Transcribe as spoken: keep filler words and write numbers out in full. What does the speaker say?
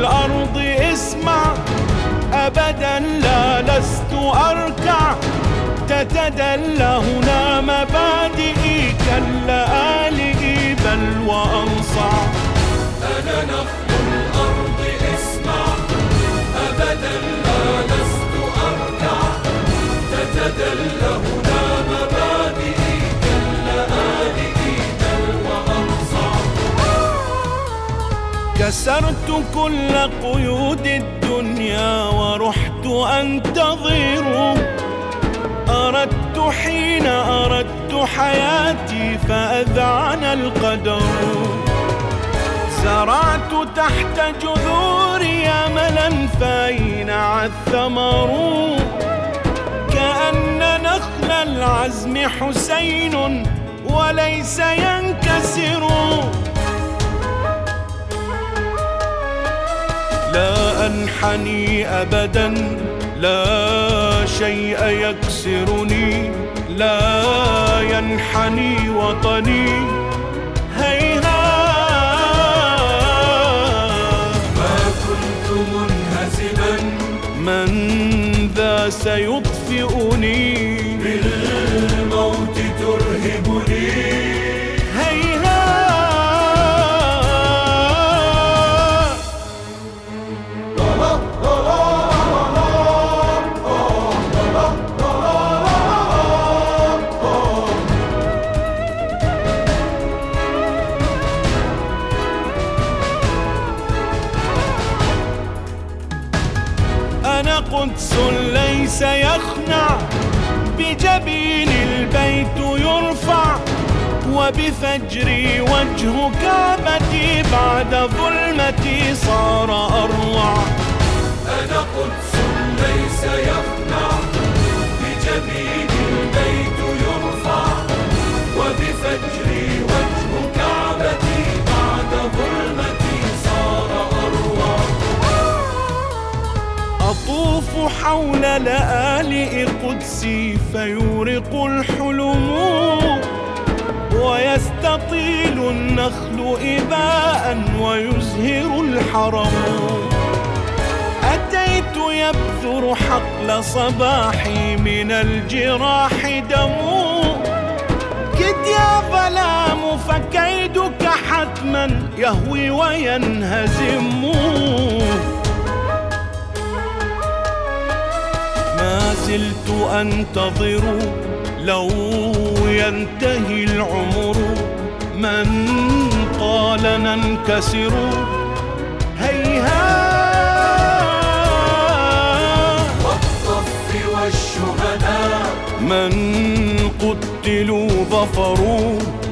الأرض اسمع، أبدا لا لست أركع، تتدلى هنا مبادئي كاللآلئ بل وأنصع. أنا نخل الأرض اسمع، أبدا لا لست أركع، تتدلى هنا مبادئي كاللآلئ بل وأنصع. كسرت كل قيود الدنيا ورحت أنتظر، أردت حين أردت حياتي فأذعن القدر. زرعت تحت جذوري أملا فأينع الثمر، كأن نخل العزم حسين وليس ينكسر. لا أنحني أبدا، لا شيء يكسرني، لا ينحني وطني. هيهات ما كنت منهزما، من ذا سيطفئني، بالموت ترهبني. أنا قدس ليس يخنع، بجبين البيت يرفع، وبفجري وجه كعبتي بعد ظلمتي صار أروع. أنا قدس ليس يخنع، بجبين البيت يرفع، وبفجري وجه كعبتي بعد ظلمتي صار أروع. أطوف حول لآلئ قدسي فيورق الحلم، ويستطيل النخل إباء ويزهر الحرم. أتيت يبذر حقل صباحي من الجراح دم، كد يا ظلام فكيدك حتما يهوي وينهزم. ما زلت أنتظر لو ينتهي العمر، من قال ننكسر. هيهات والطف والشهداء من قتلوا ظفروا،